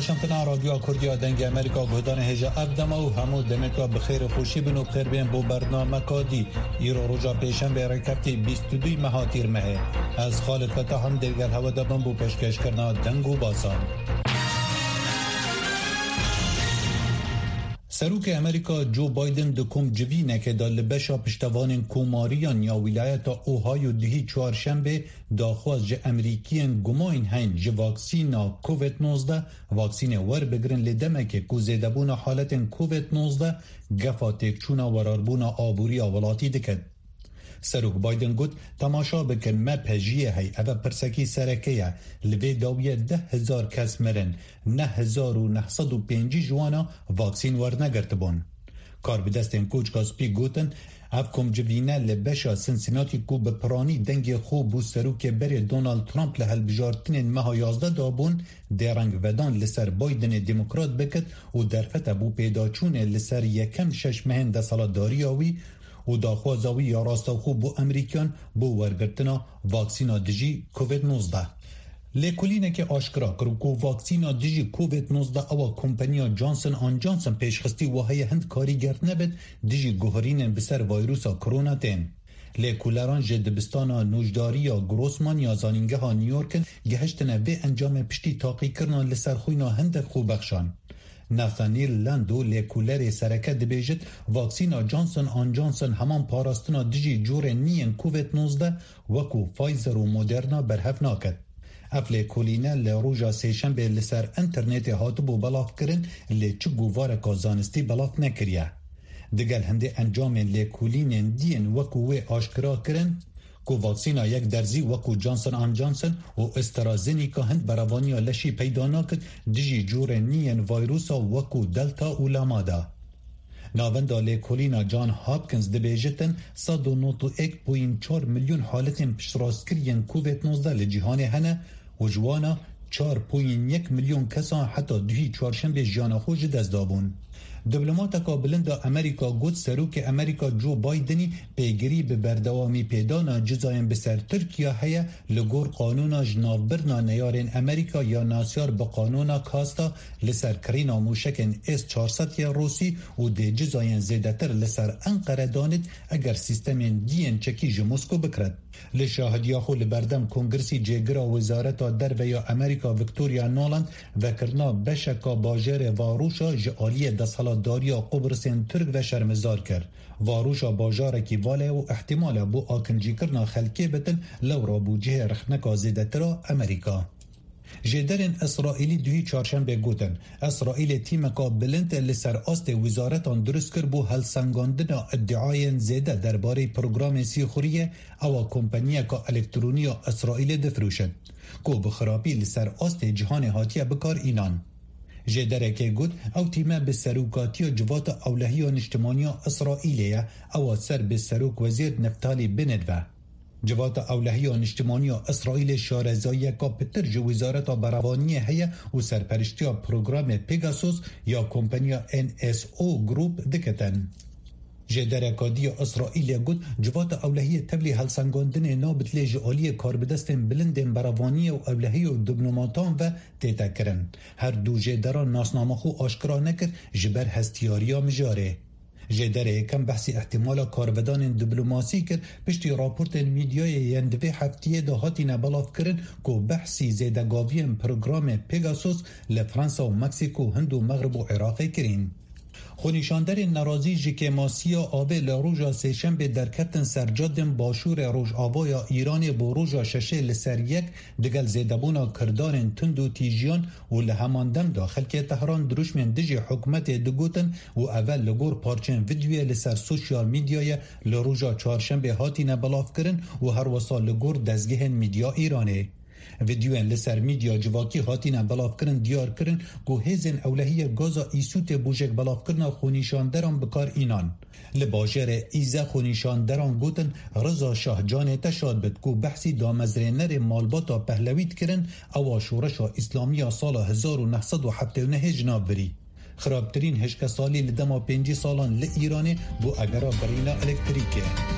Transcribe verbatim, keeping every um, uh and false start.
واشنگتن رادیو کردیا دنگ امریکا گودان هجا افدما و همو دمکا بخیر خوشی بنو بخیر بین بو برنامه کادی ایرو روژا پیشن به رکبتی بیست و دو مهاتیر مه از خالد فتح هم درگر هوا دبن بو پشکش کرنا دنگو باسان. سروک امریکا جو بایدن دکم جوینه که دال بشا پشتوان کوماریان یا ولایت اوهایو دهی چهارشنبه داخواز جه امریکیان گماین هین جه واکسینا کووید نوزده واکسین ور بگرن لدمه که کو زیدبون حالت کووید نوزده گفا تکچونا وراربونا آبوری آولاتی دکد. سروک بایدن گوت تماشا بکن ما پجیه هی اوه پرسکی سرکیه لوی داویه ده هزار کس مرن نه هزار و نه صد و پینجی جوانا واکسین ور نگرتبون. کار بدستین کوچ کاسپی گوتن اف کم جوینه لبشا سنسیناتی کو بپرانی دنگ خوب بو سروک بری دونالد ترامپ لحل بجارتین مها یازده دابون درنگ ودان لسر بایدن دموکرات بکت و درفت بو پیداچون لسر یکم شش مهن ده سالات داریاوی و داخوازاوی یا راستا خوب بو امریکان بو ورگرتنا واکسینا دجی کووید نوزده. لیکولینه که آشکرا کرو کو واکسینا دجی کووید نوزده اوا کمپانیا جانسن آن جانسن پیشخستی وهای هند کاریگر نبید دجی گوهرینن بسر ویروسا کرونا تین. لیکولران جدبستانا نوجداری یا گروسمان یا زانینگه ها نیورکن گهشتنه به انجام پشتی تاقی کرنا لسر خوینا هند خوب بخشان. ناثانیل لندو لیکولر سرکه دبیجت واکسینا جانسن آن جانسن همان پاراستنا دجی جور نین کووید نوزده وکو فایزر و مدرنا برهف ناکد. اف لیکولینه لروجا سیشنبه لسر انترنت هاتبو بلاف کرن لی چه گووار کازانستی بلاف نکریه. دگل هنده انجام لیکولین دین وکو وی آشکرا کرن کو واکسینا یک درزی وکو جانسن آن جانسن و استرازینیکا هند براوانیا لشی پیدا ناکد دجی جور نین ویروسا وکو دلتا و لامادا. ناوندا لیکولینا جان هاپکنز دبیجتن صد و نود و یک بوین چهار میلیون حالتین پشتراسکرین کووید نوزده لجیهان هنه و جوانا چهار بوین یک میلیون کسان حتی دوی چهارشنبه جانا خوش دست دابون. دیپلماتکا بلند امریکا گوت سروک امریکا جو بایدنی پیگیری به بردوامی پیدانا جزاین بسر ترکیه هیا لگور قانونا جنابرنا نیارین امریکا یا ناسیار به قانونا کاستا لسر کرینا موشکن اس چهارصد یا روسی و دی جزاین زیدتر لسر انقره داند اگر سیستمین دین چکی جموسکو بکرد. لشاهدیا خو لبردم کنگرسی جگرا وزارتا در و یا امریکا ویکتوریا نولند وکرنا بشکا باجر واروشا جعالی دسالا داریا قبرسین ترک و شرمزار کرد. واروشا باجاره کی واله و احتمال بو آکنجی کرنا خلکی بتن لورا بو جه رخنکا زیدترا امریکا. جدرن اسرائیلی دوی چهارشنبه گوتن اسرائیل تیمکا بلند لسر آست وزارتان درست کر بو هلسنگاندن ادعای زیده درباره پروگرام سیخوریه او کمپانیه که الکترونی اسرائیل دفروشد کو بخرابی لسر آست جهان هاتیه بکار اینان. جدره که گوت او تیمه به سروکاتی جوات اولهی و اجتماعی اسرائیلیه او سر به سروک وزیر نفتالی بندوه. جوات اولهی و اجتماعی اسرائیل شارزایی که پتر جو وزارت براوانی هیا و سرپرشتی پروگرام پیگاسوس یا کمپانیا ان اس او گروپ دکتن. جدرکادی اسرائیل گوت جوات اولهی تبلی هلسنگاندن نابت لیج آلی کار بدستن بلندن براوانی و اولهی و دبلوماتان و تیتا کرن. هر دو جدران ناسنامه خو آشکرا نکر جبر هستیاریا مجاره. جدره کم بحثی احتمال کارودان دیپلماسی کرد پشتی راپورت میدیای یندوی هفتیه دهاتی نبلاف کرد که بحثی زیدگاوی پروگرام پیگاسوس لفرانسا و مکسیکو هند و مغرب و عراقی کرین. خونیشاندر نرازی جکماسی آوه لروژا سیشنبه در کتن سرجادن باشور روژ آوایا ایران با روژا ششه لسر یک دگل زیدبونا کردارن تند و تیجیان و لهماندم داخل که تهران دروشمن دجی حکمت دگوتن و اول لگور پارچن ویدیوی لسر سوشیال میدیای لروژا چهارشنبه هاتی نبلاف کرن و هر وصال لگور دزگهن میدیا ایرانه. ویدیوین لسر میدیا جواکی هاتینا بلاف کرن دیار کرن گو هیزن اولهی گازا ایسوت بوجک بلاف کرن خونیشان دران بکار اینان. لباجر ایزه خونیشان دران گوتن رضا شاه جان تشاد بد گو بحثی دامزرینر مالباتا پهلویت کرن او شورشا اسلامی سال هزار و نهصد و هفتاد و نه جناب بری. خرابترین هشک سالی لدما پنجی سالان لإیرانه بو اگرا برینا الکتریکه.